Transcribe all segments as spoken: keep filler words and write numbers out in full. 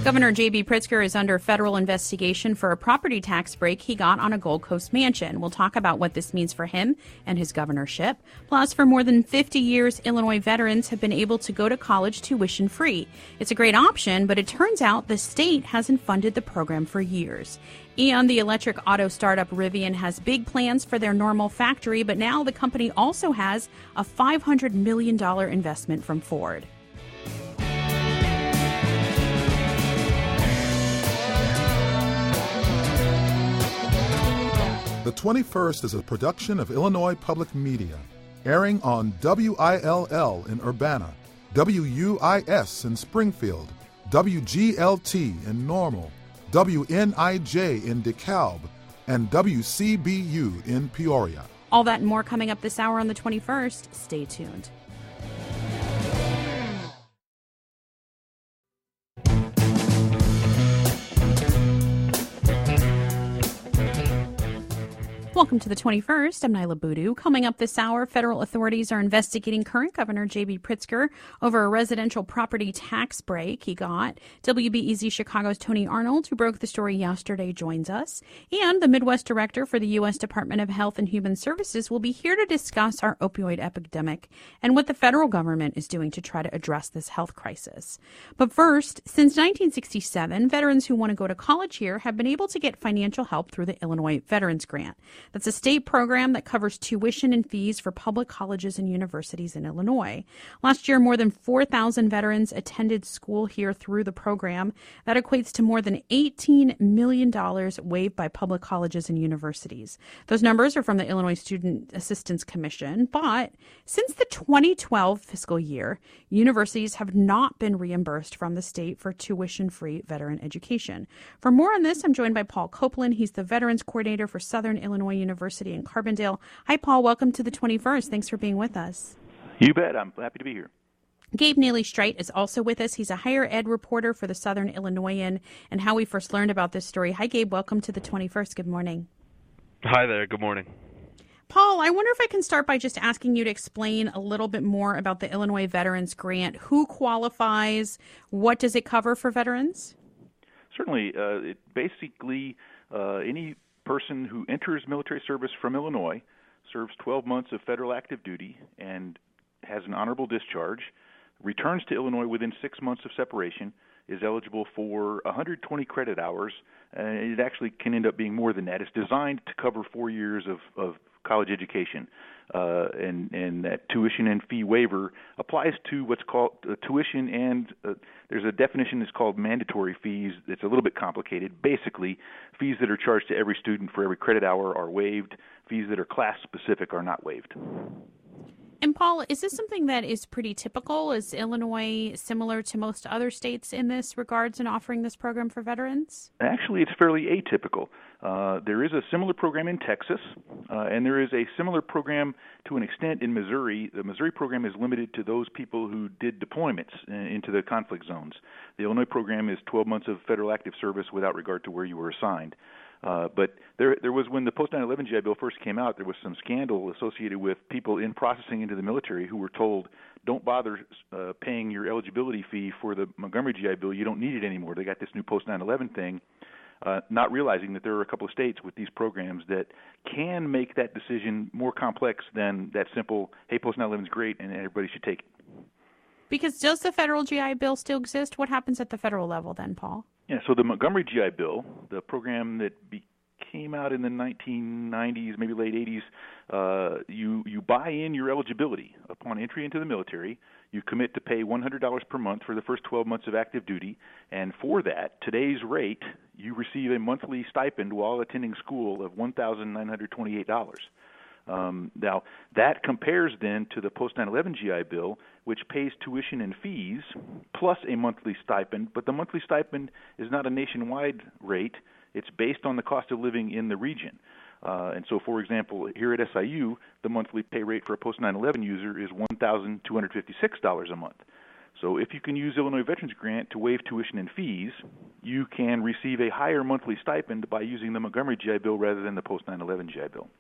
Governor J B. Pritzker is under federal investigation for a property tax break he got on a Gold Coast mansion. We'll talk about what this means for him and his governorship. Plus, for more than fifty years, Illinois veterans have been able to go to college tuition free. It's a great option, but it turns out the state hasn't funded the program for years. And the electric auto startup Rivian has big plans for their Normal factory, but now the company also has a five hundred million dollars investment from Ford. The twenty-first is a production of Illinois Public Media, airing on W I L L in Urbana, W U I S in Springfield, W G L T in Normal, W N I J in DeKalb, and W C B U in Peoria. All that and more coming up this hour on the twenty-first. Stay tuned. Welcome to the twenty-first. I'm Nyla Boodoo. Coming up this hour, federal authorities are investigating current Governor J B. Pritzker over a residential property tax break he got. W B E Z Chicago's Tony Arnold, who broke the story yesterday, joins us. And the Midwest Director for the U S Department of Health and Human Services will be here to discuss our opioid epidemic and what the federal government is doing to try to address this health crisis. But first, since nineteen sixty-seven, veterans who want to go to college here have been able to get financial help through the Illinois Veterans Grant. That's a state program that covers tuition and fees for public colleges and universities in Illinois. Last year, more than four thousand veterans attended school here through the program. That equates to more than eighteen million dollars waived by public colleges and universities. Those numbers are from the Illinois Student Assistance Commission, but since the twenty twelve fiscal year, universities have not been reimbursed from the state for tuition-free veteran education. For more on this, I'm joined by Paul Copeland. He's the Veterans Coordinator for Southern Illinois University in Carbondale. Hi, Paul. Welcome to the twenty-first. Thanks for being with us. You bet. I'm happy to be here. Gabe Neely-Streit is also with us. He's a higher ed reporter for the Southern Illinoisan and how we first learned about this story. Hi, Gabe. Welcome to the twenty-first. Good morning. Hi there. Good morning. Paul, I wonder if I can start by just asking you to explain a little bit more about the Illinois Veterans Grant. Who qualifies? What does it cover for veterans? Certainly. Uh, it basically, uh, any person who enters military service from Illinois, serves twelve months of federal active duty, and has an honorable discharge, returns to Illinois within six months of separation, is eligible for one hundred twenty credit hours. Uh, it actually can end up being more than that. It's designed to cover four years of, of college education, uh, and, and that tuition and fee waiver applies to what's called uh, tuition and uh, there's a definition that's called mandatory fees. It's a little bit complicated. Basically, fees that are charged to every student for every credit hour are waived. Fees that are class-specific are not waived. And Paul, is this something that is pretty typical? Is Illinois similar to most other states in this regards in offering this program for veterans? Actually, it's fairly atypical. Uh, there is a similar program in Texas, uh, and there is a similar program to an extent in Missouri. The Missouri program is limited to those people who did deployments into the conflict zones. The Illinois program is twelve months of federal active service without regard to where you were assigned. Uh, but there, there was, when the post nine eleven G I Bill first came out, there was some scandal associated with people in processing into the military who were told, don't bother uh, paying your eligibility fee for the Montgomery G I Bill. You don't need it anymore. They got this new post nine eleven thing, uh, not realizing that there are a couple of states with these programs that can make that decision more complex than that simple, hey, post nine eleven is great and everybody should take it. Because does the federal G I Bill still exist? What happens at the federal level then, Paul? Yeah, so the Montgomery G I Bill, the program that be, came out in the nineteen nineties, maybe late eighties, uh, you, you buy in your eligibility. Upon entry into the military, you commit to pay one hundred dollars per month for the first twelve months of active duty, and for that, today's rate, you receive a monthly stipend while attending school of one thousand nine hundred twenty-eight dollars. Um, now, that compares then to the post nine eleven G I Bill, which pays tuition and fees plus a monthly stipend, but the monthly stipend is not a nationwide rate. It's based on the cost of living in the region. Uh, and so, for example, here at S I U, the monthly pay rate for a post nine eleven user is one thousand two hundred fifty-six dollars a month. So if you can use Illinois Veterans Grant to waive tuition and fees, you can receive a higher monthly stipend by using the Montgomery G I Bill rather than the post nine eleven G I Bill.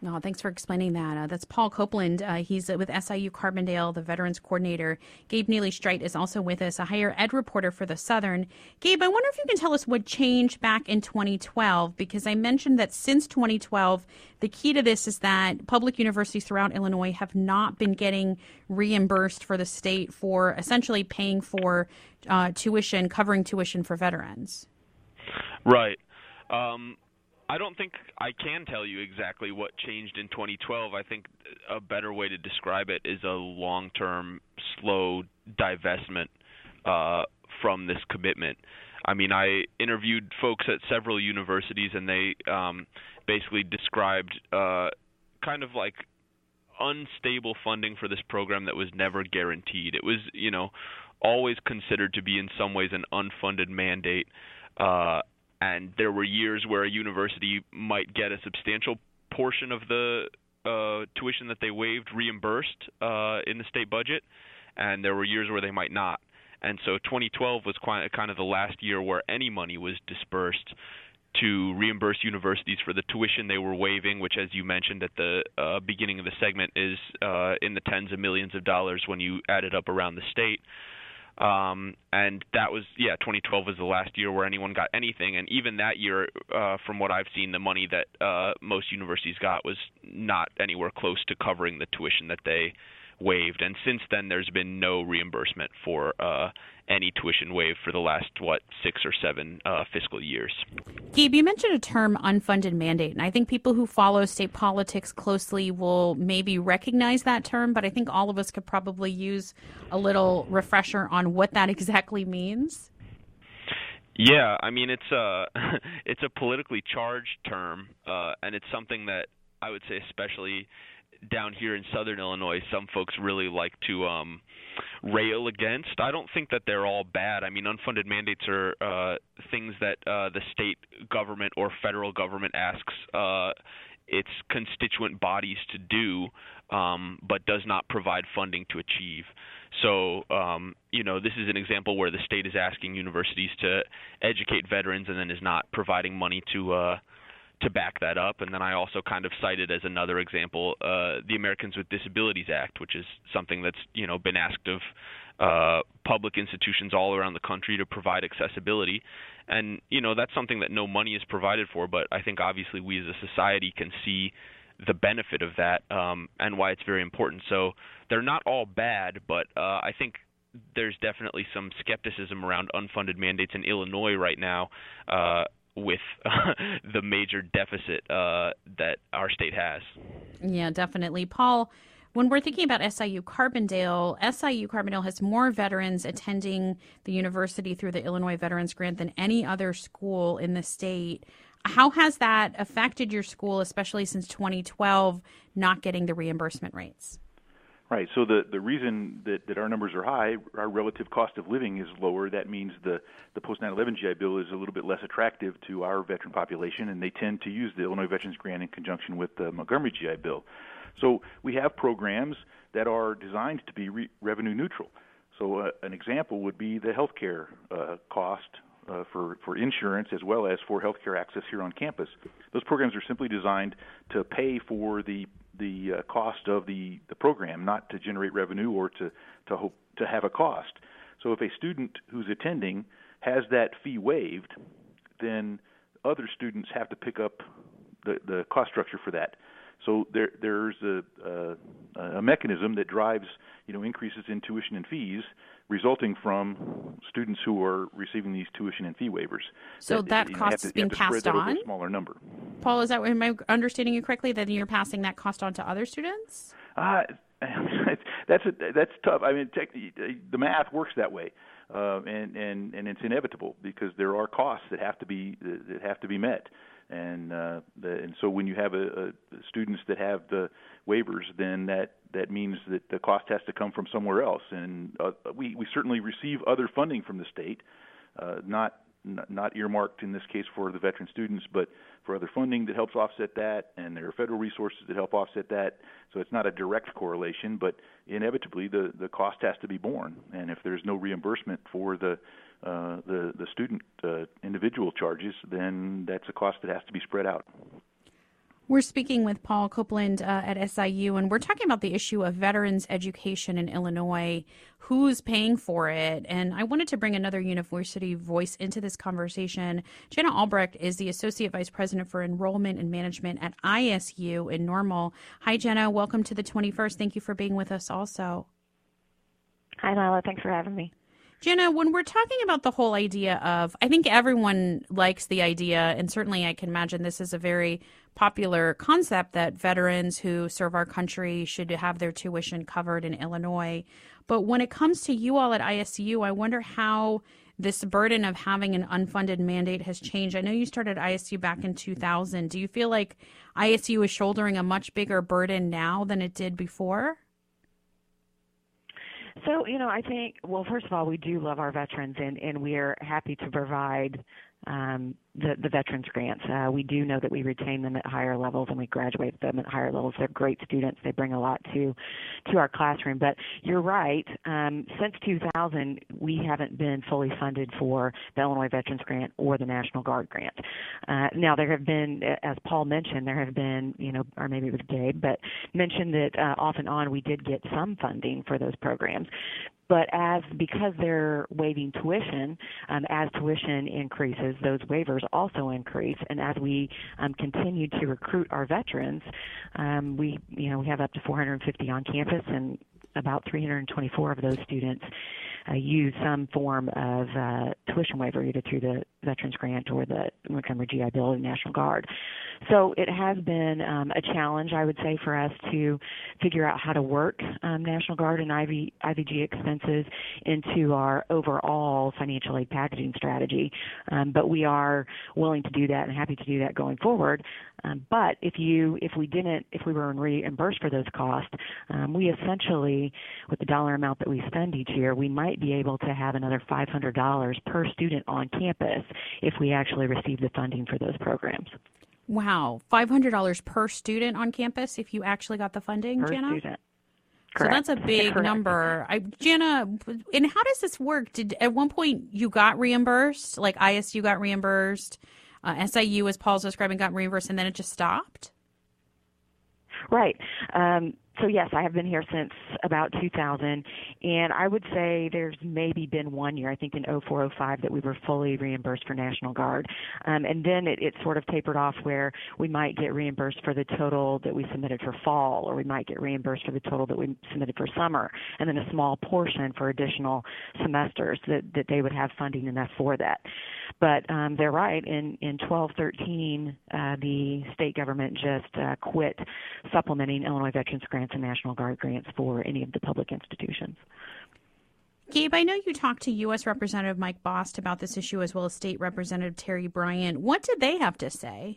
No, thanks for explaining that. Uh, that's Paul Copeland. Uh, he's with S I U Carbondale, the Veterans Coordinator. Gabe Neely-Streit is also with us, a higher ed reporter for the Southern. Gabe, I wonder if you can tell us what changed back in twenty twelve, because I mentioned that since twenty twelve, the key to this is that public universities throughout Illinois have not been getting reimbursed for the state for essentially paying for uh, tuition, covering tuition for veterans. Right. Um I don't think I can tell you exactly what changed in twenty twelve. I think a better way to describe it is a long-term, slow divestment uh, from this commitment. I mean, I interviewed folks at several universities, and they um, basically described uh, kind of like unstable funding for this program that was never guaranteed. It was, you know, always considered to be in some ways an unfunded mandate. Uh, And there were years where a university might get a substantial portion of the uh, tuition that they waived reimbursed uh, in the state budget, and there were years where they might not. And so twenty twelve was quite, kind of the last year where any money was dispersed to reimburse universities for the tuition they were waiving, which, as you mentioned at the uh, beginning of the segment, is uh, in the tens of millions of dollars when you add it up around the state. Um, and that was, yeah, twenty twelve was the last year where anyone got anything. And even that year, uh, from what I've seen, the money that uh, most universities got was not anywhere close to covering the tuition that they waived. And since then, there's been no reimbursement for uh, any tuition waived for the last, what, six or seven uh, fiscal years. Gabe, you mentioned a term, unfunded mandate, and I think people who follow state politics closely will maybe recognize that term, but I think all of us could probably use a little refresher on what that exactly means. Yeah, I mean, it's a, it's a politically charged term, uh, and it's something that I would say especially down here in Southern Illinois, some folks really like to um, rail against. I don't think that they're all bad. I mean, unfunded mandates are uh, things that uh, the state government or federal government asks uh, its constituent bodies to do, um, but does not provide funding to achieve. So, um, you know, this is an example where the state is asking universities to educate veterans and then is not providing money to uh, to back that up. And then I also kind of cited as another example uh, the Americans with Disabilities Act, which is something that's, you know, been asked of uh, public institutions all around the country to provide accessibility. And, you know, that's something that no money is provided for, but I think obviously we as a society can see the benefit of that um, and why it's very important. So they're not all bad, but uh, I think there's definitely some skepticism around unfunded mandates in Illinois right now, uh, with uh, the major deficit uh, that our state has. Yeah, definitely. Paul, when we're thinking about S I U Carbondale, S I U Carbondale has more veterans attending the university through the Illinois Veterans Grant than any other school in the state. How has that affected your school, especially since twenty twelve, not getting the reimbursement rates? Right. So the, the reason that, that our numbers are high, our relative cost of living is lower. That means the, the post nine eleven G I Bill is a little bit less attractive to our veteran population, and they tend to use the Illinois Veterans Grant in conjunction with the Montgomery G I Bill. So we have programs that are designed to be re- revenue neutral. So uh, an example would be the health care uh, cost uh, for, for insurance as well as for health care access here on campus. Those programs are simply designed to pay for the the uh, cost of the, the program, not to generate revenue or to, to hope to have a cost. So if a student who's attending has that fee waived, then other students have to pick up the, the cost structure for that. So there there's a, a, a mechanism that drives, you know, increases in tuition and fees resulting from students who are receiving these tuition and fee waivers. So that, that you know, cost to, is being passed on? A smaller number. Paul, is that am I understanding you correctly that you're passing that cost on to other students? Uh, that's a, that's tough. I mean, tech, the math works that way, uh, and and and it's inevitable because there are costs that have to be that have to be met. And uh, the, and so when you have a, a students that have the waivers, then that, that means that the cost has to come from somewhere else. And uh, we we certainly receive other funding from the state, uh, not not earmarked in this case for the veteran students, but for other funding that helps offset that, and there are federal resources that help offset that. So it's not a direct correlation, but inevitably the, the cost has to be borne. And if there's no reimbursement for the uh, the, the student uh, individual charges, then that's a cost that has to be spread out. We're speaking with Paul Copeland uh, at S I U, and we're talking about the issue of veterans education in Illinois. Who's paying for it? And I wanted to bring another university voice into this conversation. Jenna Albrecht is the Associate Vice President for Enrollment and Management at I S U in Normal. Hi, Jenna. Welcome to the twenty-first. Thank you for being with us also. Hi, Lila. Thanks for having me. Jenna, when we're talking about the whole idea of, I think everyone likes the idea, and certainly I can imagine this is a very popular concept that veterans who serve our country should have their tuition covered in Illinois. But when it comes to you all at I S U, I wonder how this burden of having an unfunded mandate has changed. I know you started I S U back in two thousand. Do you feel like I S U is shouldering a much bigger burden now than it did before? So, you know, I think, well, first of all, we do love our veterans, and, and we are happy to provide um, the, the veterans grants. Uh, we do know that we retain them at higher levels and we graduate them at higher levels. They're great students. They bring a lot to to our classroom. But you're right. Um, since two thousand, we haven't been fully funded for the Illinois Veterans Grant or the National Guard Grant. Uh, now, there have been, as Paul mentioned, there have been, you know, or maybe it was Gabe, but mentioned that uh, off and on we did get some funding for those programs. But as because they're waiving tuition, um, as tuition increases, those waivers also increase. And as we um, continue to recruit our veterans, um, we you know we have up to four hundred fifty on campus, and about three hundred twenty-four of those students uh, use some form of uh, tuition waiver, either through the Veterans Grant or the Montgomery G I Bill or the National Guard. So it has been um, a challenge, I would say, for us to figure out how to work um, National Guard and I V, I V G expenses into our overall financial aid packaging strategy. Um, but we are willing to do that and happy to do that going forward. Um, but if you, if we didn't, if we were reimbursed for those costs, um, we essentially, with the dollar amount that we spend each year, we might be able to have another five hundred dollars per student on campus if we actually receive the funding for those programs. Wow, five hundred dollars per student on campus if you actually got the funding, per Jana? Student. Correct. So that's a big Correct. number. I, Jana, and how does this work? Did at one point you got reimbursed, like I S U got reimbursed, uh, S I U, as Paul's describing, got reimbursed, and then it just stopped? Right. Um, so, yes, I have been here since about two thousand, and I would say there's maybe been one year, I think in oh four oh five, that we were fully reimbursed for National Guard. Um, and then it, it sort of tapered off where we might get reimbursed for the total that we submitted for fall, or we might get reimbursed for the total that we submitted for summer, and then a small portion for additional semesters that, that they would have funding enough for that. But um, they're right. In, in twelve thirteen, uh, the state government just uh, quit supplementing Illinois Veterans Grants and National Guard grants for any of the public institutions. Gabe, I know you talked to U S Representative Mike Bost about this issue, as well as State Representative Terry Bryant. What did they have to say?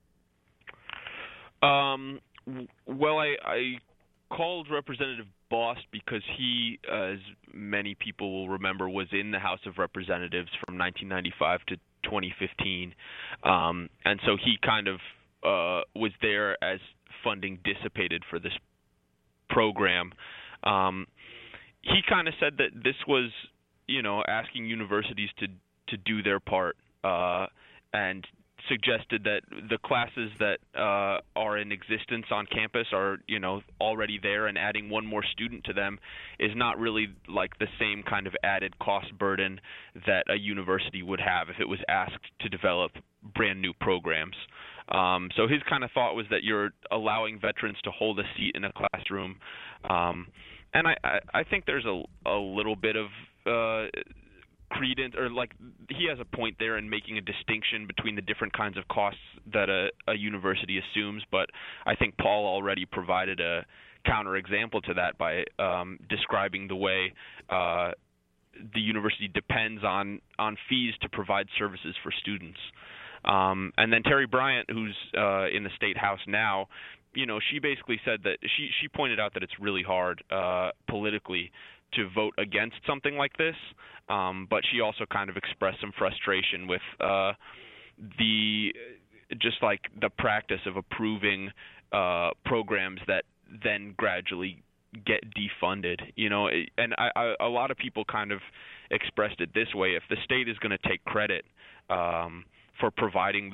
Um, well, I, I called Representative Bost because he, as many people will remember, was in the House of Representatives from nineteen ninety-five to twenty fifteen. Um, and so he kind of uh, was there as funding dissipated for this program. Um, he kind of said that this was, you know, asking universities to to do their part, uh, and suggested that the classes that uh, are in existence on campus are, you know, already there, and adding one more student to them is not really like the same kind of added cost burden that a university would have if it was asked to develop brand new programs. Um, so his kind of thought was that you're allowing veterans to hold a seat in a classroom. Um, and I, I, I think there's a, a little bit of uh, credence, or like he has a point there in making a distinction between the different kinds of costs that a, a university assumes. But I think Paul already provided a counterexample to that by um, describing the way uh, the university depends on, on fees to provide services for students. Um, and then Terry Bryant, who's uh, in the State House now, you know, she basically said that she, she pointed out that it's really hard uh, politically to vote against something like this, um, but she also kind of expressed some frustration with uh, the just like the practice of approving uh, programs that then gradually get defunded. You know, and I, I, a lot of people kind of expressed it this way: if the state is going to take credit Um, for providing this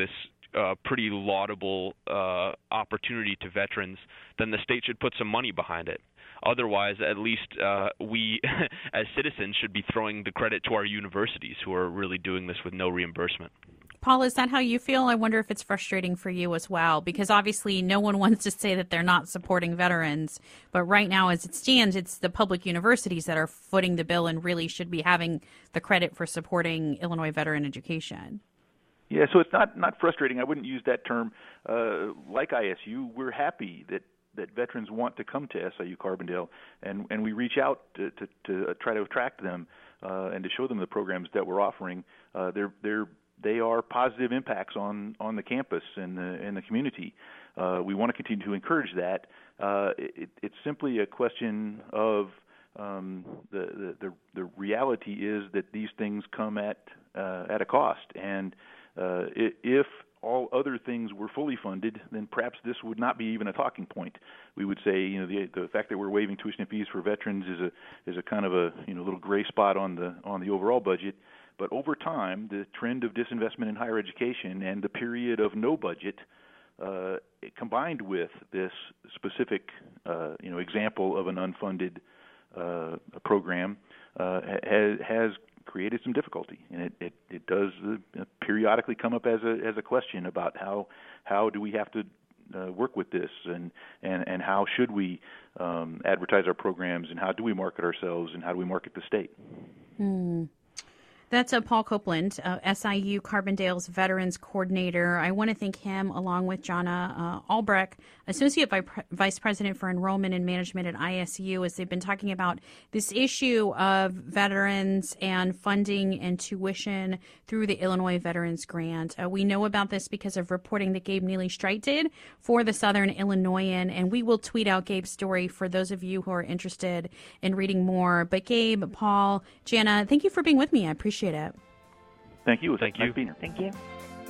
a pretty laudable uh, opportunity to veterans, then the state should put some money behind it. Otherwise, at least uh, we as citizens should be throwing the credit to our universities who are really doing this with no reimbursement. Paul, is that how you feel? I wonder if it's frustrating for you as well, because obviously no one wants to say that they're not supporting veterans. But right now, as it stands, it's the public universities that are footing the bill and really should be having the credit for supporting Illinois veteran education. Yeah, so it's not, not frustrating. I wouldn't use that term. Uh, like I S U, we're happy that, that veterans want to come to S I U Carbondale, and, and we reach out to, to, to try to attract them uh, and to show them the programs that we're offering. Uh, they're, they're They are positive impacts on, on the campus and the, and the community. Uh, we want to continue to encourage that. Uh, it, it's simply a question of um, the, the the reality is that these things come at uh, at a cost, and uh, if all other things were fully funded, then perhaps this would not be even a talking point. We would say, you know, the the fact that we're waiving tuition and fees for veterans is a is a kind of a you know little gray spot on the on the overall budget. But over time, the trend of disinvestment in higher education and the period of no budget, uh, combined with this specific, uh, you know, example of an unfunded uh, program, uh, has, has created some difficulty, and it it, it does uh, periodically come up as a as a question about how how do we have to uh, work with this, and and and how should we um, advertise our programs, and how do we market ourselves, and how do we market the state. Hmm. That's uh, Paul Copeland, uh, S I U Carbondale's Veterans Coordinator. I want to thank him, along with Jonna uh, Albrecht, Associate Vi- Vice President for Enrollment and Management at I S U, as they've been talking about this issue of veterans and funding and tuition through the Illinois Veterans Grant. Uh, we know about this because of reporting that Gabe Neely-Streit did for the Southern Illinoisan, and we will tweet out Gabe's story for those of you who are interested in reading more. But Gabe, Paul, Jana, thank you for being with me. I appreciate it. Thank you. Thank nice you. Being here. Thank you.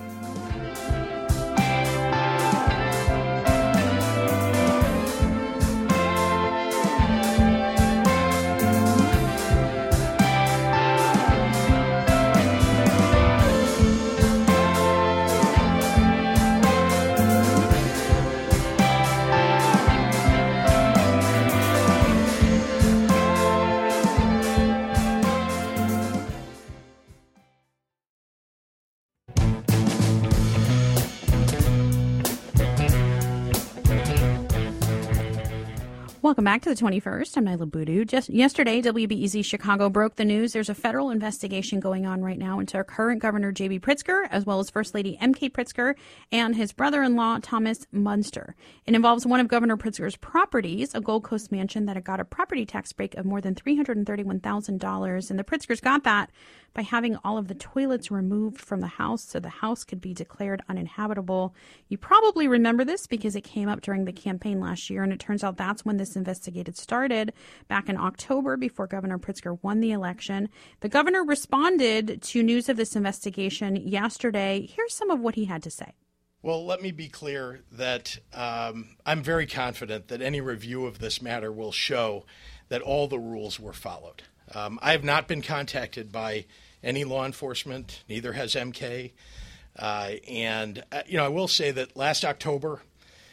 Welcome back to the twenty-first. I'm Nyla Boodoo. Just yesterday, W B E Z Chicago broke the news. There's a federal investigation going on right now into our current Governor J B Pritzker, as well as First Lady M K Pritzker and his brother-in-law, Thomas Munster. It involves one of Governor Pritzker's properties, a Gold Coast mansion that had got a property tax break of more than three hundred thirty-one thousand dollars. And the Pritzkers got that by having all of the toilets removed from the house so the house could be declared uninhabitable. You probably remember this because it came up during the campaign last year, and it turns out that's when this investigation started back in October before Governor Pritzker won the election. The governor responded to news of this investigation yesterday. Here's some of what he had to say. Well, let me be clear that um, I'm very confident that any review of this matter will show that all the rules were followed. Um, I have not been contacted by any law enforcement, neither has M K. Uh, and, uh, you know, I will say that last October,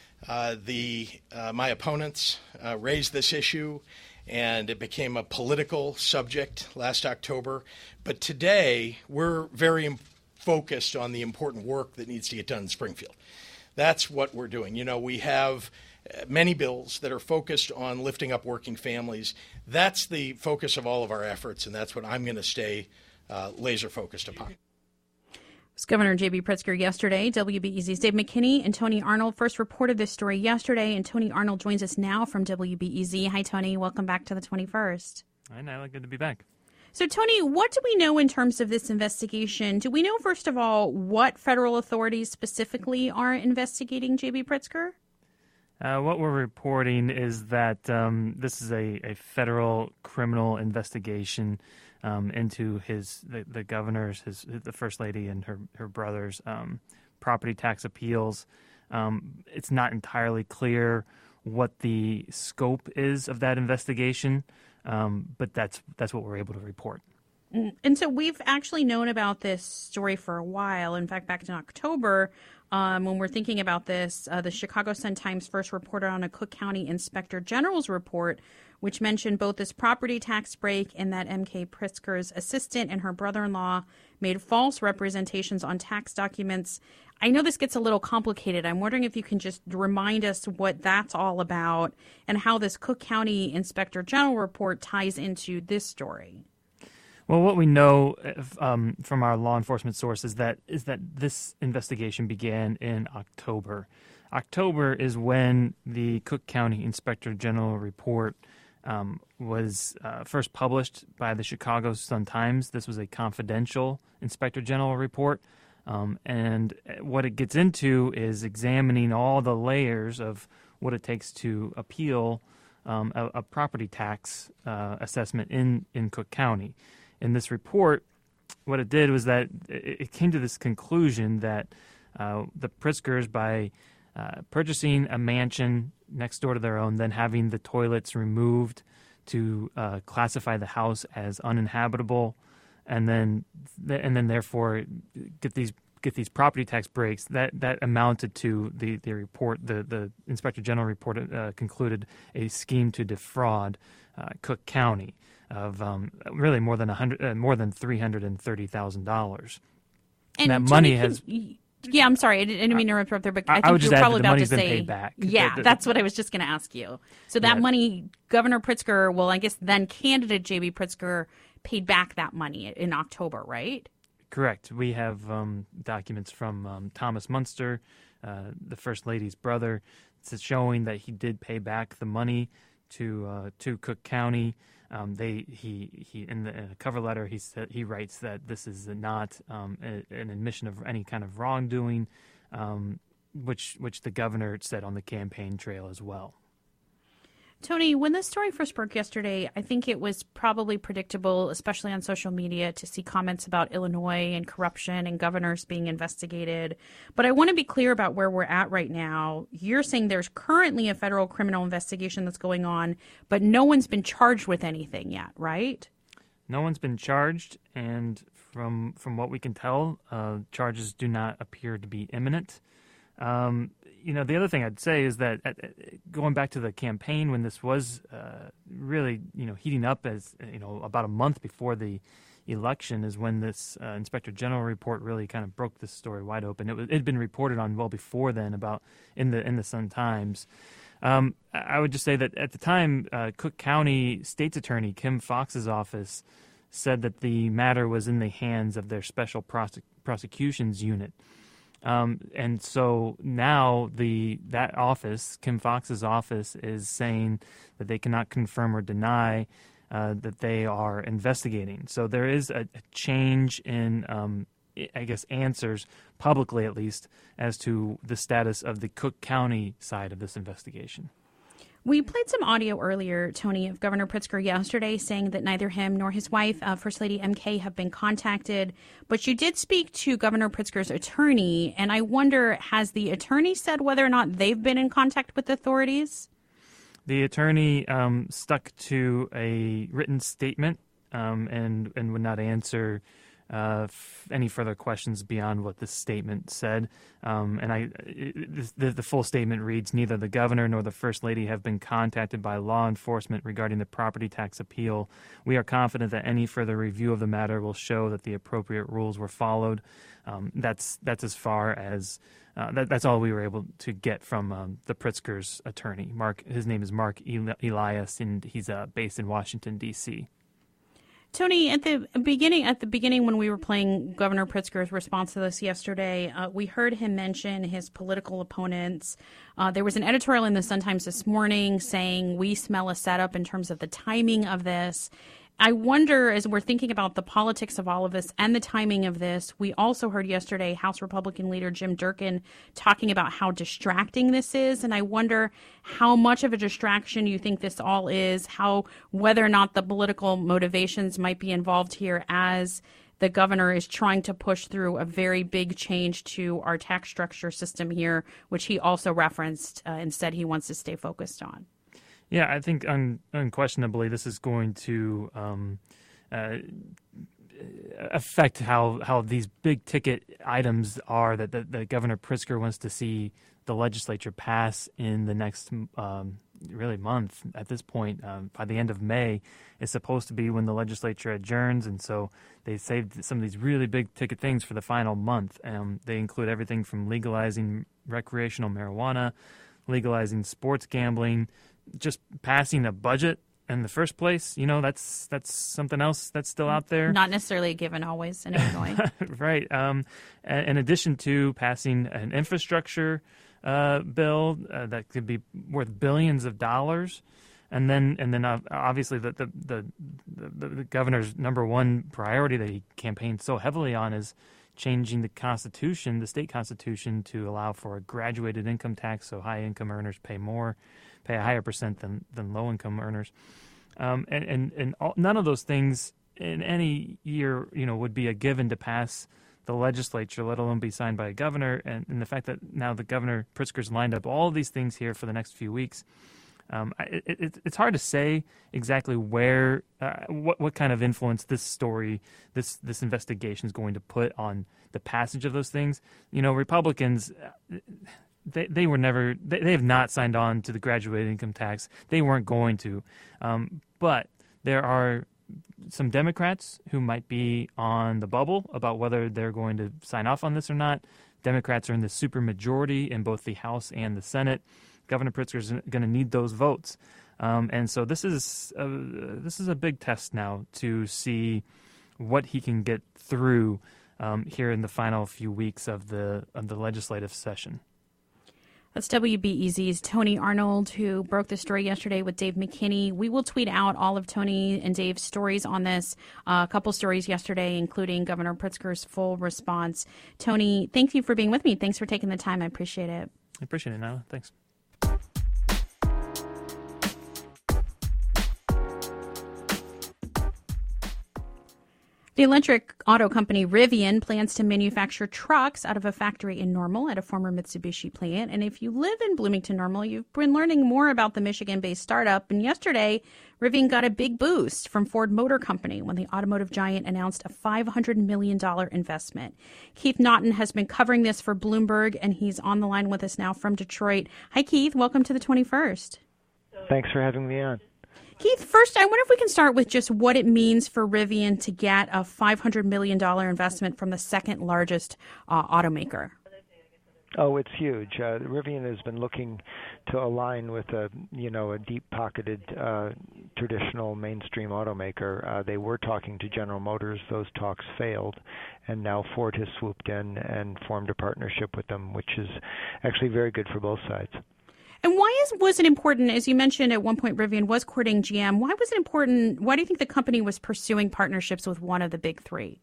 uh, the uh, my opponents uh, raised this issue, and it became a political subject last October. But today, we're very focused on the important work that needs to get done in Springfield. That's what we're doing. You know, we have many bills that are focused on lifting up working families. That's the focus of all of our efforts, and that's what I'm going to stay uh, laser focused upon. It was Governor J B Pritzker yesterday. W B E Z's Dave McKinney and Tony Arnold first reported this story yesterday, and Tony Arnold joins us now from W B E Z. Hi, Tony. Welcome back to the twenty-first. Hi, Nyla. Good to be back. So, Tony, what do we know in terms of this investigation? Do we know, first of all, what federal authorities specifically are investigating J B Pritzker? Uh, what we're reporting is that um, this is a, a federal criminal investigation um, into his the, the governor's, his the first lady and her her brother's um, property tax appeals. Um, it's not entirely clear what the scope is of that investigation, um, but that's that's what we're able to report. And so we've actually known about this story for a while. In fact, back in October, Um, when we're thinking about this, uh, the Chicago Sun-Times first reported on a Cook County Inspector General's report, which mentioned both this property tax break and that M K Pritzker's assistant and her brother-in-law made false representations on tax documents. I know this gets a little complicated. I'm wondering if you can just remind us what that's all about and how this Cook County Inspector General report ties into this story. Well, what we know um, from our law enforcement sources that is that this investigation began in October. October is when the Cook County Inspector General report um, was uh, first published by the Chicago Sun-Times. This was a confidential Inspector General report. Um, and what it gets into is examining all the layers of what it takes to appeal um, a, a property tax uh, assessment in, in Cook County. In this report, what it did was that it, it came to this conclusion that uh, the Pritzkers, by uh, purchasing a mansion next door to their own, then having the toilets removed to uh, classify the house as uninhabitable, and then and then therefore get these get these property tax breaks, that that amounted to the the report the the Inspector General report uh, concluded a scheme to defraud uh, Cook County of um, really more than a hundred uh, more than three hundred and thirty thousand dollars. And that Tony, money can, has. Yeah, I'm sorry, I didn't, I didn't mean to interrupt there, but I, I, think I would you're just probably add that the about money's to been say. paid back. Yeah, The- the- that's what I was just going to ask you. So that Yeah. money, Governor Pritzker, well, I guess then candidate J B Pritzker paid back that money in October, right? Correct. We have um, documents from um, Thomas Munster, uh, the First Lady's brother, it's showing that he did pay back the money to uh, to Cook County. Um, they he he in the in a cover letter he said he writes that this is not um, a, an admission of any kind of wrongdoing, um, which which the governor said on the campaign trail as well. Tony, when this story first broke yesterday, I think it was probably predictable, especially on social media, to see comments about Illinois and corruption and governors being investigated. But I want to be clear about where we're at right now. You're saying there's currently a federal criminal investigation that's going on, but no one's been charged with anything yet, right? No one's been charged, and from from what we can tell, uh, charges do not appear to be imminent. Um, you know, the other thing I'd say is that at, at, going back to the campaign when this was uh, really, you know, heating up as, you know, about a month before the election is when this uh, Inspector General report really kind of broke this story wide open. It was, it had been reported on well before then about in the in the Sun-Times. Um, I would just say that at the time, uh, Cook County State's Attorney Kim Fox's office said that the matter was in the hands of their Special Prosec- Prosecutions Unit. Um, and so now the that office, Kim Fox's office, is saying that they cannot confirm or deny uh, that they are investigating. So there is a, a change in, um, I guess, answers publicly at least as to the status of the Cook County side of this investigation. We played some audio earlier, Tony, of Governor Pritzker yesterday saying that neither him nor his wife, uh, First Lady M K, have been contacted. But you did speak to Governor Pritzker's attorney, and I wonder, has the attorney said whether or not they've been in contact with authorities? The attorney um, stuck to a written statement um, and, and would not answer Uh, f- any further questions beyond what this statement said. Um, and I, it, the, the full statement reads, neither the governor nor the First Lady have been contacted by law enforcement regarding the property tax appeal. We are confident that any further review of the matter will show that the appropriate rules were followed. Um, that's that's as far as, uh, that, that's all we were able to get from um, the Pritzker's attorney. Mark, his name is Mark Eli- Elias, and he's uh, based in Washington, D C Tony, at the beginning, at the beginning when we were playing Governor Pritzker's response to this yesterday, uh, we heard him mention his political opponents. Uh, there was an editorial in the Sun-Times this morning saying we smell a setup in terms of the timing of this. I wonder, as we're thinking about the politics of all of this and the timing of this, we also heard yesterday House Republican leader Jim Durkin talking about how distracting this is. And I wonder how much of a distraction you think this all is, how whether or not the political motivations might be involved here as the governor is trying to push through a very big change to our tax structure system here, which he also referenced uh, and said he wants to stay focused on. Yeah, I think un- unquestionably this is going to um, uh, affect how, how these big ticket items are that, that, that Governor Pritzker wants to see the legislature pass in the next um, really month. At this point, um, by the end of May, is supposed to be when the legislature adjourns, and so they saved some of these really big ticket things for the final month. Um, they include everything from legalizing recreational marijuana, legalizing sports gambling, just passing a budget in the first place. You know, that's that's something else that's still out there. Not necessarily a given always in Illinois. Right. Um, in addition to passing an infrastructure uh, bill uh, that could be worth billions of dollars. And then, and then, uh, obviously, the the, the the the governor's number one priority that he campaigned so heavily on is changing the Constitution, the state Constitution, to allow for a graduated income tax, so high-income earners pay more, pay a higher percent than than low-income earners. Um, and and and all, none of those things in any year, you know, would be a given to pass the legislature, let alone be signed by a governor. And, and the fact that now the Governor Pritzker's lined up all of these things here for the next few weeks. Um, it, it, it's hard to say exactly where, uh, what what kind of influence this story, this this investigation is going to put on the passage of those things. You know, Republicans, they they were never, they, they have not signed on to the graduated income tax. They weren't going to, um, but there are some Democrats who might be on the bubble about whether they're going to sign off on this or not. Democrats are in the supermajority in both the House and the Senate. Governor Pritzker is going to need those votes, um, and so this is a, this is a big test now to see what he can get through um, here in the final few weeks of the of the legislative session. That's W B E Z's Tony Arnold, who broke the story yesterday with Dave McKinney. We will tweet out all of Tony and Dave's stories on this. Uh, a couple stories yesterday, including Governor Pritzker's full response. Tony, thank you for being with me. Thanks for taking the time. I appreciate it. I appreciate it, Nyla. Thanks. The electric auto company Rivian plans to manufacture trucks out of a factory in Normal at a former Mitsubishi plant. And if you live in Bloomington Normal, you've been learning more about the Michigan-based startup. And yesterday, Rivian got a big boost from Ford Motor Company when the automotive giant announced a five hundred million dollars investment. Keith Naughton has been covering this for Bloomberg, and he's on the line with us now from Detroit. Hi, Keith. Welcome to the twenty-first. Thanks for having me on. Keith, first, I wonder if we can start with just what it means for Rivian to get a five hundred million dollars investment from the second largest uh, automaker. Oh, it's huge. Uh, Rivian has been looking to align with a, you know, a deep-pocketed uh, traditional mainstream automaker. Uh, they were talking to General Motors. Those talks failed, and now Ford has swooped in and formed a partnership with them, which is actually very good for both sides. And why is was it important, as you mentioned at one point, Rivian was courting G M. Why was it important? Why do you think the company was pursuing partnerships with one of the big three?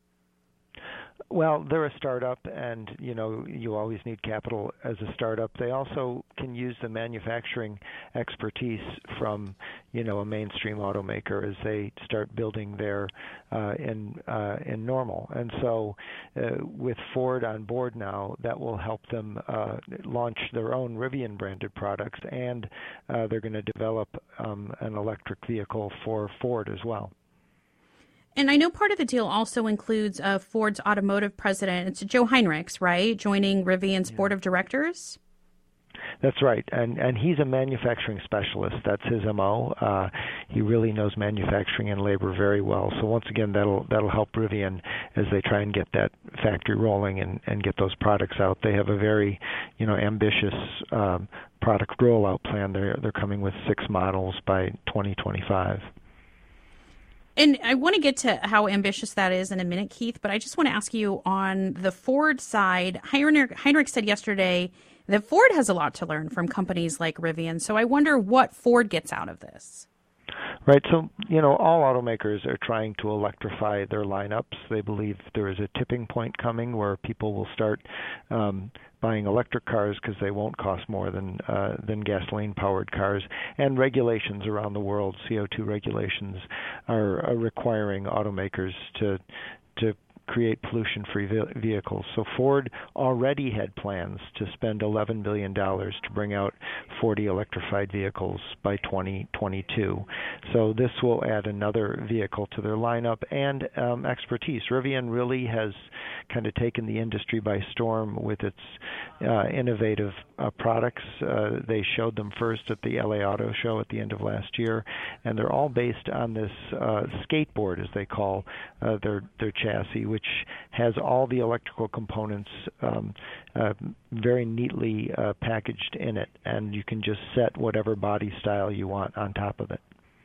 Well, they're a startup, and, you know, you always need capital as a startup. They also can use the manufacturing expertise from, you know, a mainstream automaker as they start building their uh, in uh, in Normal. And so uh, with Ford on board now, that will help them uh, launch their own Rivian-branded products, and uh, they're going to develop um, an electric vehicle for Ford as well. And I know part of the deal also includes uh, Ford's automotive president. It's Joe Heinrichs, right, joining Rivian's yeah. board of directors? That's right, and and he's a manufacturing specialist. That's his M O. Uh, he really knows manufacturing and labor very well. So once again, that'll that'll help Rivian as they try and get that factory rolling and, and get those products out. They have a very, you know, ambitious um, product rollout plan. They're they're coming with six models by twenty twenty-five. And I want to get to how ambitious that is in a minute, Keith, but I just want to ask you on the Ford side, Heinrich, Heinrich said yesterday that Ford has a lot to learn from companies like Rivian. So I wonder what Ford gets out of this. Right. So, you know, all automakers are trying to electrify their lineups. They believe there is a tipping point coming where people will start um, buying electric cars because they won't cost more than uh, than gasoline-powered cars. And regulations around the world, C O two regulations, are, are requiring automakers to to create pollution-free ve- vehicles. So Ford already had plans to spend eleven billion dollars to bring out forty electrified vehicles by twenty twenty-two. So this will add another vehicle to their lineup and um, expertise. Rivian really has kind of taken the industry by storm with its uh, innovative uh, products. Uh, they showed them first at the L A Auto Show at the end of last year, and they're all based on this uh, skateboard, as they call uh, their their chassis, which has all the electrical components um, uh, very neatly uh, packaged in it, and you can just set whatever body style you want on top of it.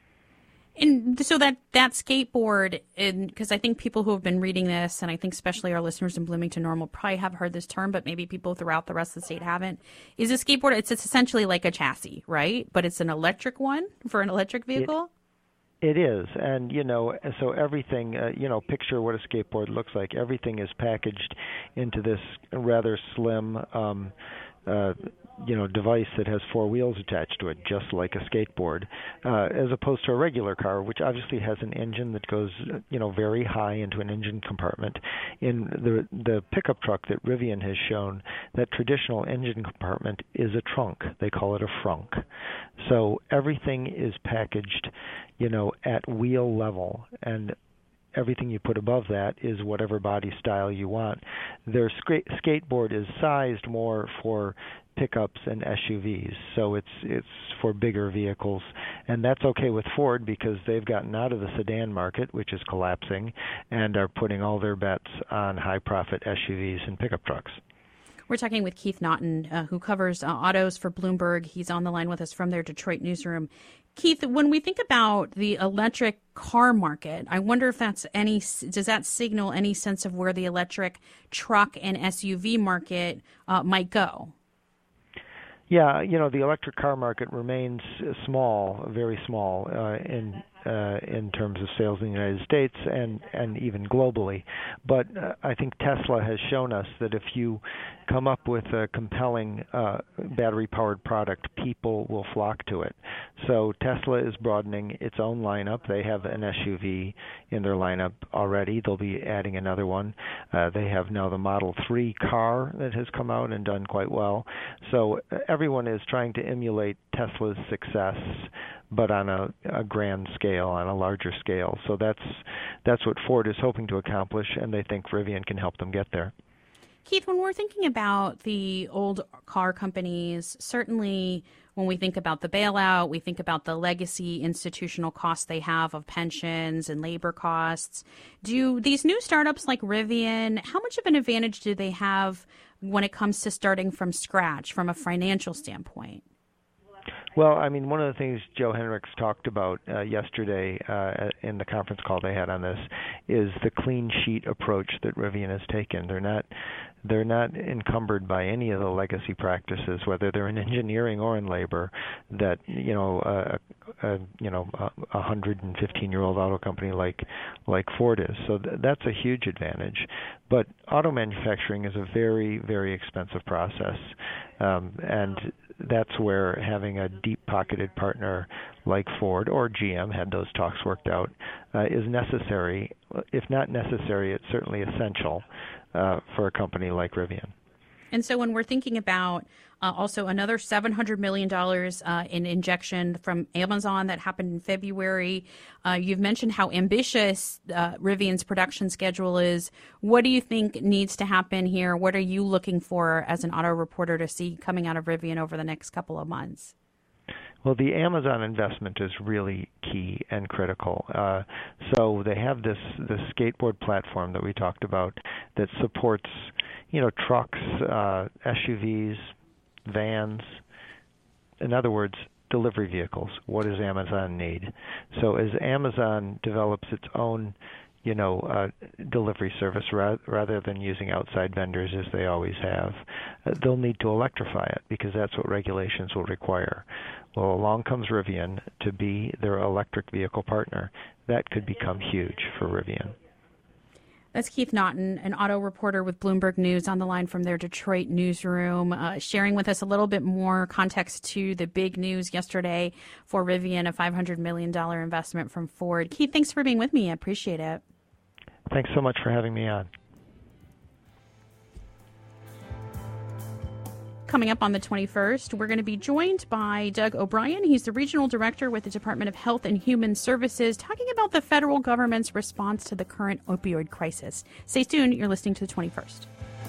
And so that, that skateboard, because I think people who have been reading this, and I think especially our listeners in Bloomington Normal probably have heard this term, but maybe people throughout the rest of the state haven't, is a skateboard, it's, it's essentially like a chassis, right? But it's an electric one for an electric vehicle? It, it is. And, you know, so everything, uh, you know, picture what a skateboard looks like. Everything is packaged into this rather slim um uh you know, device that has four wheels attached to it, just like a skateboard, uh, as opposed to a regular car, which obviously has an engine that goes, you know, very high into an engine compartment. In the the pickup truck that Rivian has shown, that traditional engine compartment is a trunk. They call it a frunk. So everything is packaged, you know, at wheel level, and everything you put above that is whatever body style you want. Their sk- skateboard is sized more for pickups and S U Vs, so it's it's for bigger vehicles, and that's okay with Ford because they've gotten out of the sedan market, which is collapsing, and are putting all their bets on high-profit S U Vs and pickup trucks. We're talking with Keith Naughton, uh, who covers uh, autos for Bloomberg. He's on the line with us from their Detroit newsroom. Keith, when we think about the electric car market, I wonder if that's any, does that signal any sense of where the electric truck and S U V market uh, might go? Yeah, you know, the electric car market remains small, very small uh, in uh, in terms of sales in the United States and, and even globally. But uh, I think Tesla has shown us that if you come up with a compelling uh, battery-powered product, people will flock to it. So Tesla is broadening its own lineup. They have an S U V in their lineup already. They'll be adding another one. Uh, they have now the Model three car that has come out and done quite well. So everyone is trying to emulate Tesla's success, but on a, a grand scale, on a larger scale. So that's that's what Ford is hoping to accomplish, and they think Rivian can help them get there. Keith, when we're thinking about the old car companies, certainly when we think about the bailout, we think about the legacy institutional costs they have of pensions and labor costs. Do these new startups like Rivian, how much of an advantage do they have when it comes to starting from scratch from a financial standpoint? Well, I mean, one of the things Joe Henricks talked about uh, yesterday uh, in the conference call they had on this is the clean sheet approach that Rivian has taken. They're not they're not encumbered by any of the legacy practices, whether they're in engineering or in labor, that you know a, a you know a one hundred fifteen year old auto company like like Ford is. So th- that's a huge advantage. But auto manufacturing is a very very expensive process, um, and that's where having a deep-pocketed partner like Ford or G M, had those talks worked out, uh, is necessary. If not necessary, it's certainly essential uh, for a company like Rivian. And so when we're thinking about uh, also another seven hundred million dollars uh, in injection from Amazon that happened in February, uh, you've mentioned how ambitious uh, Rivian's production schedule is. What do you think needs to happen here? What are you looking for as an auto reporter to see coming out of Rivian over the next couple of months? Well, the Amazon investment is really key and critical. Uh, so they have this this skateboard platform that we talked about that supports, you know, trucks, uh, S U Vs, vans. In other words, delivery vehicles. What does Amazon need? So as Amazon develops its own, you know, uh, delivery service ra- rather than using outside vendors as they always have, uh, they'll need to electrify it because that's what regulations will require. Well, along comes Rivian to be their electric vehicle partner. That could become huge for Rivian. That's Keith Naughton, an auto reporter with Bloomberg News, on the line from their Detroit newsroom, uh, sharing with us a little bit more context to the big news yesterday for Rivian, a five hundred million dollars investment from Ford. Keith, thanks for being with me. I appreciate it. Thanks so much for having me on. Coming up on the twenty-first, we're going to be joined by Doug O'Brien. He's the Regional Director with the Department of Health and Human Services, talking about the federal government's response to the current opioid crisis. Stay tuned. You're listening to the twenty-first.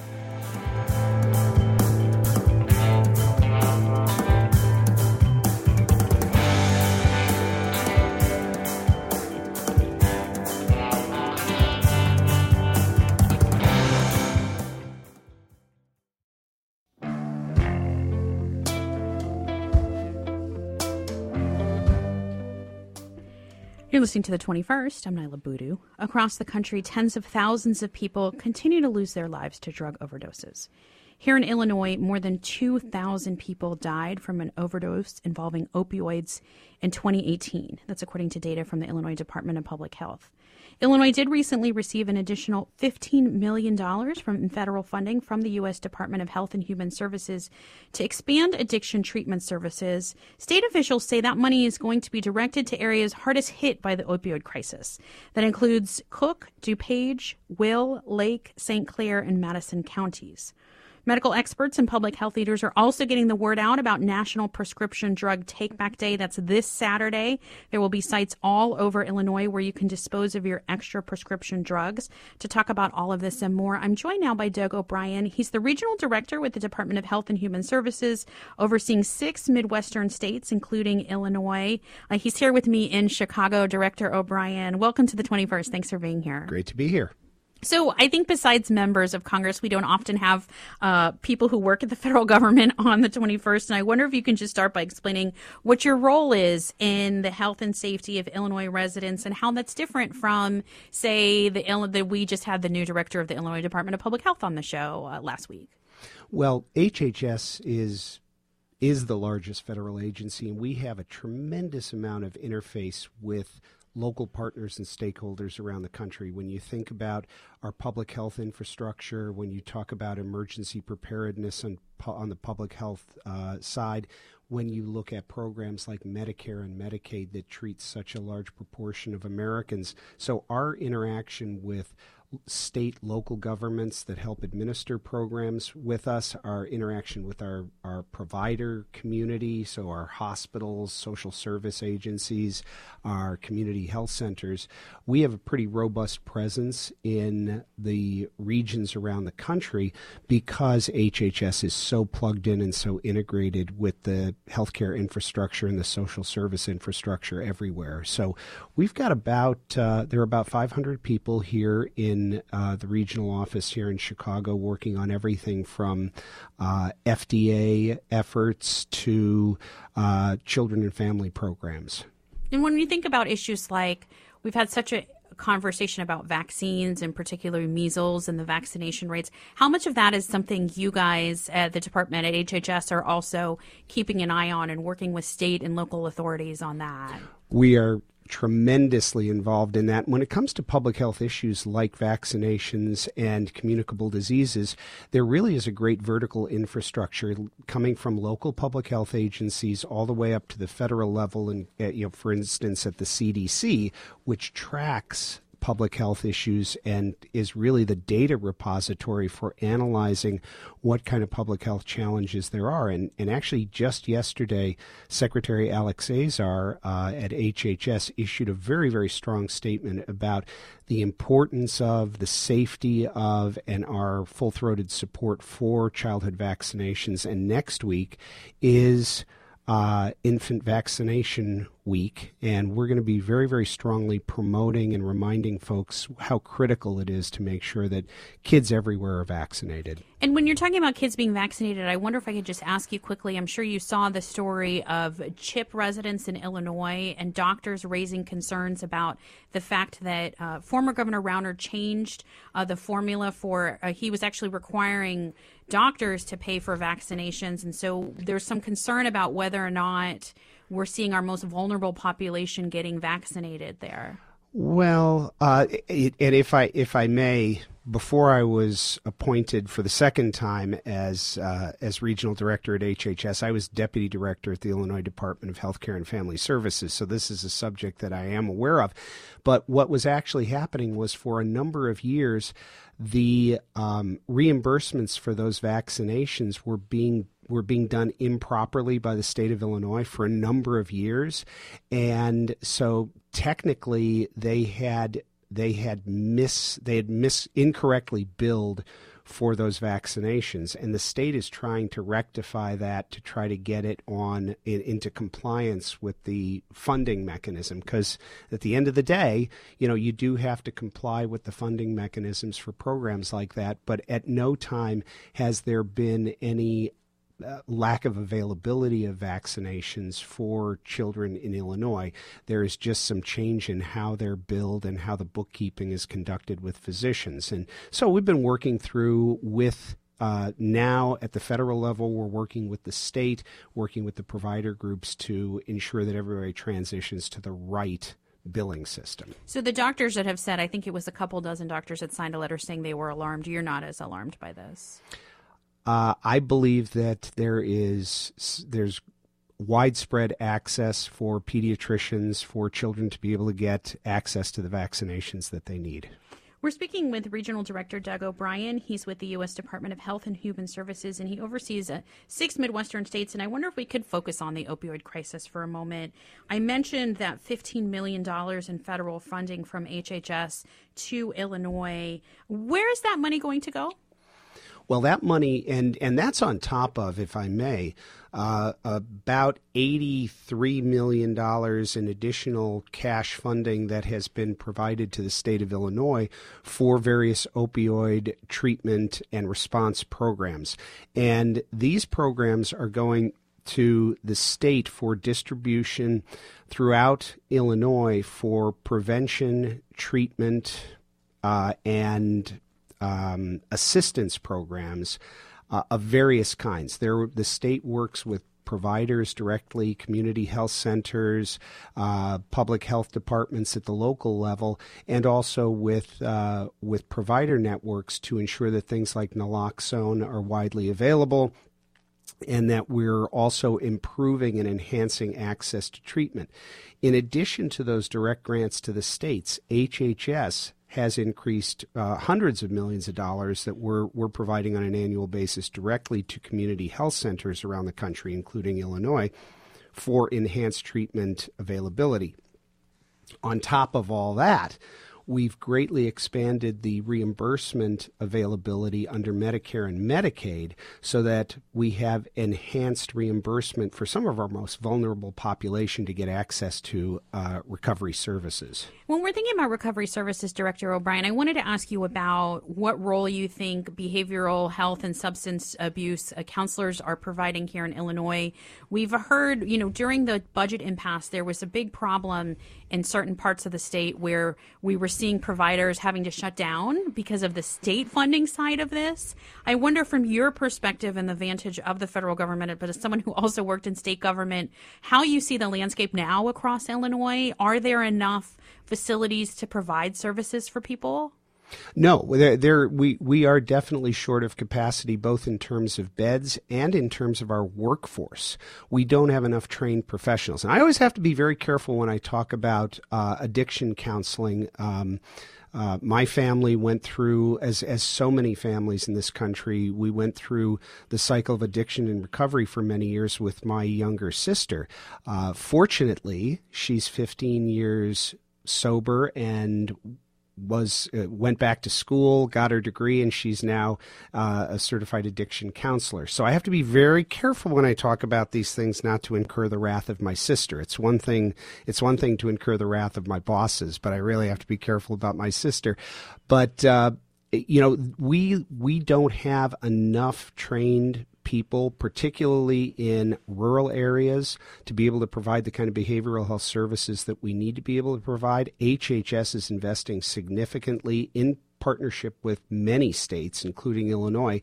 You're listening to the twenty-first. I'm Nyla Boodoo. Across the country, tens of thousands of people continue to lose their lives to drug overdoses. Here in Illinois, more than two thousand people died from an overdose involving opioids in twenty eighteen. That's according to data from the Illinois Department of Public Health. Illinois did recently receive an additional fifteen million dollars from federal funding from the U S Department of Health and Human Services to expand addiction treatment services. State officials say that money is going to be directed to areas hardest hit by the opioid crisis. That includes Cook, DuPage, Will, Lake, Saint Clair, and Madison counties. Medical experts and public health leaders are also getting the word out about National Prescription Drug Take-Back Day. That's this Saturday. There will be sites all over Illinois where you can dispose of your extra prescription drugs. To talk about all of this and more, I'm joined now by Doug O'Brien. He's the Regional Director with the Department of Health and Human Services, overseeing six Midwestern states, including Illinois. Uh, he's here with me in Chicago. Director O'Brien, welcome to the twenty-first. Thanks for being here. Great to be here. So I think besides members of Congress, we don't often have uh, people who work at the federal government on the twenty-first. And I wonder if you can just start by explaining what your role is in the health and safety of Illinois residents and how that's different from, say, the, the we just had the new director of the Illinois Department of Public Health on the show uh, last week. Well, H H S is is the largest federal agency, and we have a tremendous amount of interface with local partners and stakeholders around the country. When you think about our public health infrastructure, when you talk about emergency preparedness on, on the public health uh, side, when you look at programs like Medicare and Medicaid that treat such a large proportion of Americans. So our interaction with state, local governments that help administer programs with us, our interaction with our, our provider community, so our hospitals, social service agencies, our community health centers, we have a pretty robust presence in the regions around the country because H H S is so plugged in and so integrated with the healthcare infrastructure and the social service infrastructure everywhere. So we've got about, uh, there are about five hundred people here in In, uh, the regional office here in Chicago, working on everything from uh, F D A efforts to uh, children and family programs. And when you think about issues like, we've had such a conversation about vaccines, and particularly measles and the vaccination rates, how much of that is something you guys at the department at H H S are also keeping an eye on and working with state and local authorities on that? We are tremendously involved in that. When it comes to public health issues like vaccinations and communicable diseases, there really is a great vertical infrastructure coming from local public health agencies all the way up to the federal level, and uh, you know, for instance, at the C D C, which tracks public health issues and is really the data repository for analyzing what kind of public health challenges there are. And, and actually just yesterday, Secretary Alex Azar uh, at H H S issued a very, very strong statement about the importance of, the safety of, and our full-throated support for childhood vaccinations. And next week is Uh, infant vaccination week, and we're going to be very, very strongly promoting and reminding folks how critical it is to make sure that kids everywhere are vaccinated. And when you're talking about kids being vaccinated, I wonder if I could just ask you quickly, I'm sure you saw the story of CHIP residents in Illinois and doctors raising concerns about the fact that uh, former Governor Rauner changed uh, the formula for, uh, he was actually requiring doctors to pay for vaccinations. And so there's some concern about whether or not we're seeing our most vulnerable population getting vaccinated there. Well, uh, it, and if I if I may before I was appointed for the second time as uh, as regional director at H H S, I was deputy director at the Illinois Department of Healthcare and Family Services. So this is a subject that I am aware of. But what was actually happening was, for a number of years, the um, reimbursements for those vaccinations were being were being done improperly by the state of Illinois for a number of years. And so technically they had they had mis they had mis incorrectly billed for those vaccinations, and the state is trying to rectify that to try to get it on in, into compliance with the funding mechanism, because at the end of the day, you know, you do have to comply with the funding mechanisms for programs like that, but at no time has there been any Uh, lack of availability of vaccinations for children in Illinois. There is just some change in how they're billed and how the bookkeeping is conducted with physicians. And so we've been working through with Uh, now at the federal level, we're working with the state, working with the provider groups to ensure that everybody transitions to the right billing system. So the doctors that have said, I think it was a couple dozen doctors that signed a letter saying they were alarmed. You're not as alarmed by this? Uh, I believe that there is there's widespread access for pediatricians, for children to be able to get access to the vaccinations that they need. We're speaking with Regional Director Doug O'Brien. He's with the U S Department of Health and Human Services, and he oversees uh, six Midwestern states. And I wonder if we could focus on the opioid crisis for a moment. I mentioned that fifteen million dollars in federal funding from H H S to Illinois. Where is that money going to go? Well, that money, and, and that's on top of, if I may, uh, about eighty-three million dollars in additional cash funding that has been provided to the state of Illinois for various opioid treatment and response programs. And these programs are going to the state for distribution throughout Illinois for prevention, treatment, uh, and Um, assistance programs uh, of various kinds. There, the state works with providers directly, community health centers, uh, public health departments at the local level, and also with uh, with provider networks to ensure that things like naloxone are widely available, and that we're also improving and enhancing access to treatment. In addition to those direct grants to the states, H H S has increased uh, hundreds of millions of dollars that we're, we're providing on an annual basis directly to community health centers around the country, including Illinois, for enhanced treatment availability. On top of all that, we've greatly expanded the reimbursement availability under Medicare and Medicaid so that we have enhanced reimbursement for some of our most vulnerable population to get access to uh, recovery services. When we're thinking about recovery services, Director O'Brien, I wanted to ask you about what role you think behavioral health and substance abuse uh, counselors are providing here in Illinois. We've heard, you know, during the budget impasse, there was a big problem in certain parts of the state where we were seeing providers having to shut down because of the state funding side of this. I wonder, from your perspective and the vantage of the federal government, but as someone who also worked in state government, how you see the landscape now across Illinois. Are there enough facilities to provide services for people? No, there, there, we, we are definitely short of capacity, both in terms of beds and in terms of our workforce. We don't have enough trained professionals. And I always have to be very careful when I talk about uh, addiction counseling. Um, uh, my family went through, as, as so many families in this country, we went through the cycle of addiction and recovery for many years with my younger sister. Uh, fortunately, she's fifteen years sober and was uh, went back to school, got her degree, and she's now uh, a certified addiction counselor. So I have to be very careful when I talk about these things not to incur the wrath of my sister. It's one thing it's one thing to incur the wrath of my bosses, but I really have to be careful about my sister. But uh, you know, we we don't have enough trained people, particularly in rural areas, to be able to provide the kind of behavioral health services that we need to be able to provide. H H S is investing significantly in partnership with many states, including Illinois,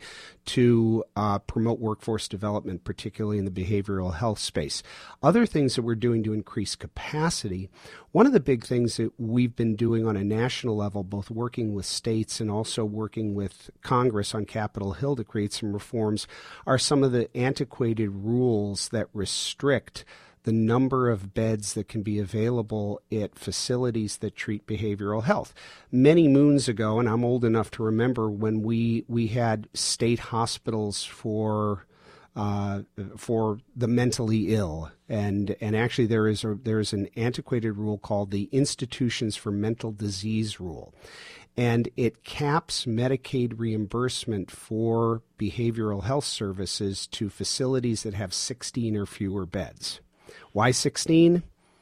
to uh, promote workforce development, particularly in the behavioral health space. Other things that we're doing to increase capacity, one of the big things that we've been doing on a national level, both working with states and also working with Congress on Capitol Hill to create some reforms, are some of the antiquated rules that restrict the number of beds that can be available at facilities that treat behavioral health. Many moons ago, and I'm old enough to remember when we we had state hospitals for uh, for the mentally ill, and and actually there is a, there is an antiquated rule called the Institutions for Mental Disease Rule, and it caps Medicaid reimbursement for behavioral health services to facilities that have sixteen or fewer beds. Why sixteen?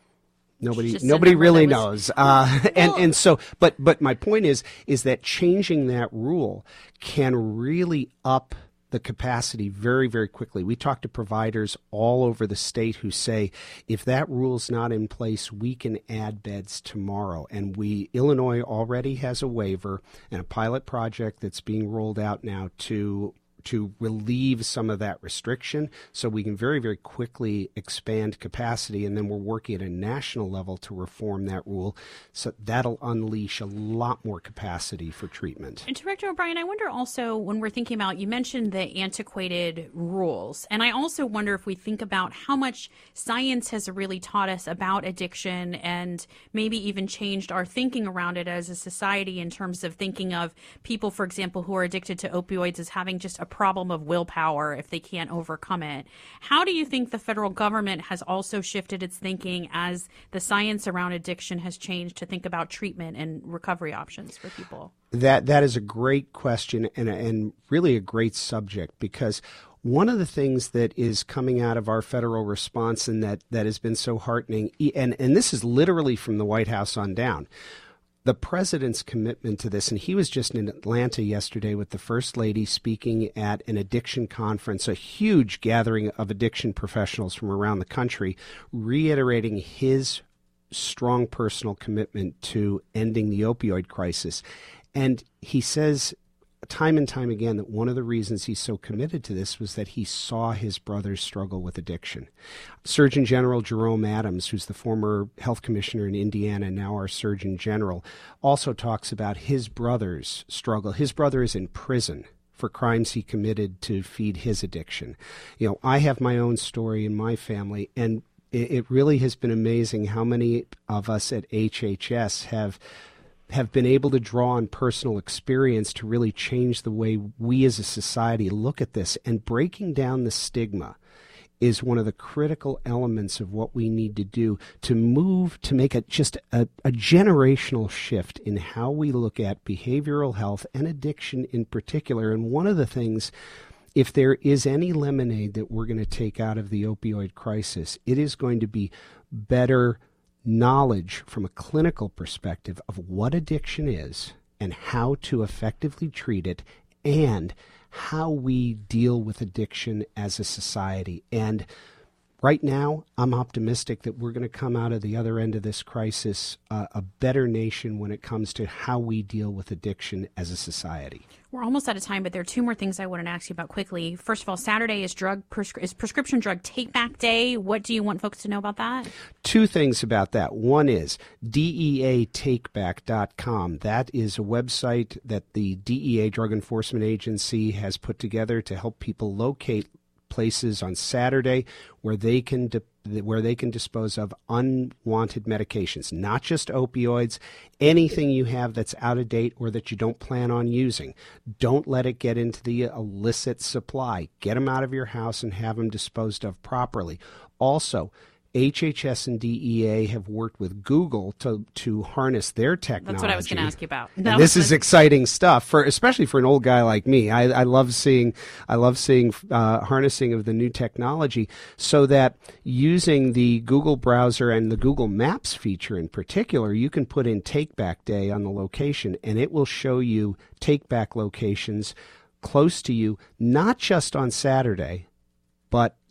Nobody, nobody really was... knows. Uh, and and so, but but my point is is that changing that rule can really up the capacity very, very quickly. We talk to providers all over the state who say, if that rule's not in place, we can add beds tomorrow. And we, Illinois already has a waiver and a pilot project that's being rolled out now to to relieve some of that restriction so we can very, very quickly expand capacity. And then we're working at a national level to reform that rule. So that'll unleash a lot more capacity for treatment. And Director O'Brien, I wonder also when we're thinking about, you mentioned the antiquated rules. And I also wonder if we think about how much science has really taught us about addiction and maybe even changed our thinking around it as a society in terms of thinking of people, for example, who are addicted to opioids as having just a problem of willpower if they can't overcome it. How do you think the federal government has also shifted its thinking as the science around addiction has changed to think about treatment and recovery options for people? That that is a great question and, and really a great subject, because one of the things that is coming out of our federal response and that, that has been so heartening, and, and this is literally from the White House on down, the president's commitment to this, and he was just in Atlanta yesterday with the First Lady speaking at an addiction conference, a huge gathering of addiction professionals from around the country, reiterating his strong personal commitment to ending the opioid crisis. And he says time and time again that one of the reasons he's so committed to this was that he saw his brothers struggle with addiction. Surgeon General Jerome Adams, who's the former health commissioner in Indiana and now our Surgeon General, also talks about his brother's struggle. His brother is in prison for crimes he committed to feed his addiction. You know, I have my own story in my family, and it, it really has been amazing how many of us at H H S have have been able to draw on personal experience to really change the way we as a society look at this. And breaking down the stigma is one of the critical elements of what we need to do to move, to make a, just a, a generational shift in how we look at behavioral health and addiction in particular. And one of the things, if there is any lemonade that we're going to take out of the opioid crisis, it is going to be better knowledge from a clinical perspective of what addiction is and how to effectively treat it and how we deal with addiction as a society. And right now, I'm optimistic that we're going to come out of the other end of this crisis uh, a better nation when it comes to how we deal with addiction as a society. We're almost out of time, but there are two more things I wanted to ask you about quickly. First of all, Saturday is drug prescri- is prescription drug take-back day. What do you want folks to know about that? Two things about that. One is D E A takeback dot com. That is a website that the D E A Drug Enforcement Agency has put together to help people locate places on Saturday where they can de- where they can dispose of unwanted medications, not just opioids, anything you have that's out of date or that you don't plan on using. Don't let it get into the illicit supply. Get them out of your house and have them disposed of properly. Also, H H S and D E A have worked with Google to to harness their technology. That's what I was going to ask you about. And this is exciting stuff for, especially for an old guy like me. I, I love seeing, I love seeing uh, harnessing of the new technology, so that using the Google browser and the Google Maps feature in particular, you can put in Take Back Day on the location, and it will show you take back locations close to you, not just on Saturday, but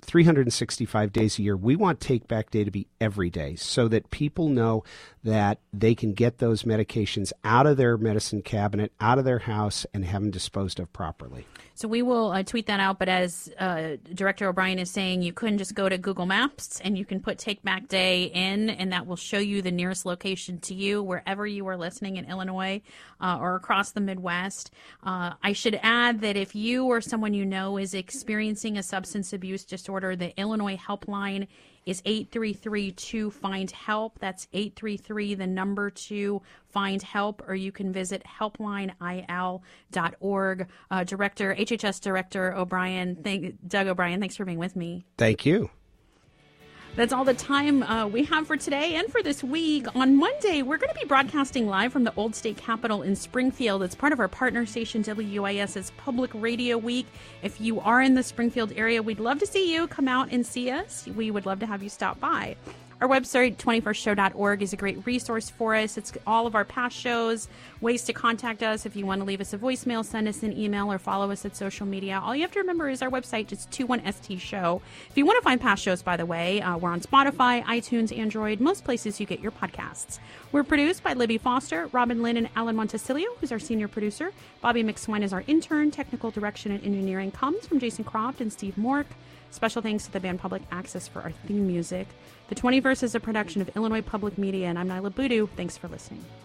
three hundred sixty-five days a year. We want Take Back Day to be every day so that people know that they can get those medications out of their medicine cabinet, out of their house, and have them disposed of properly. So we will uh, tweet that out, but as uh, Director O'Brien is saying, you couldn't just go to Google Maps and you can put Take Back Day in, and that will show you the nearest location to you wherever you are listening in Illinois uh, or across the Midwest. Uh, I should add that if you or someone you know is experiencing a substance abuse disorder, the Illinois helpline is eight three three two find help. That's eight three three, the number two, find help, or you can visit helpline I L dot org. Uh, Director, H H S Director O'Brien, thank, Doug O'Brien, thanks for being with me. Thank you. That's all the time uh, we have for today and for this week. On Monday, we're going to be broadcasting live from the Old State Capitol in Springfield. It's part of our partner station, WUIS's Public Radio Week. If you are in the Springfield area, we'd love to see you. Come out and see us. We would love to have you stop by. Our website, twenty-first show dot org, is a great resource for us. It's all of our past shows, ways to contact us. If you want to leave us a voicemail, send us an email, or follow us at social media. All you have to remember is our website, just twenty-one S T show. If you want to find past shows, by the way, uh, we're on Spotify, iTunes, Android, most places you get your podcasts. We're produced by Libby Foster, Robin Lynn, and Alan Montesilio, who's our senior producer. Bobby McSwine is our intern. Technical direction and engineering comes from Jason Croft and Steve Mork. Special thanks to the band Public Access for our theme music. The twenty-first is a production of Illinois Public Media, and I'm Nyla Boodoo. Thanks for listening.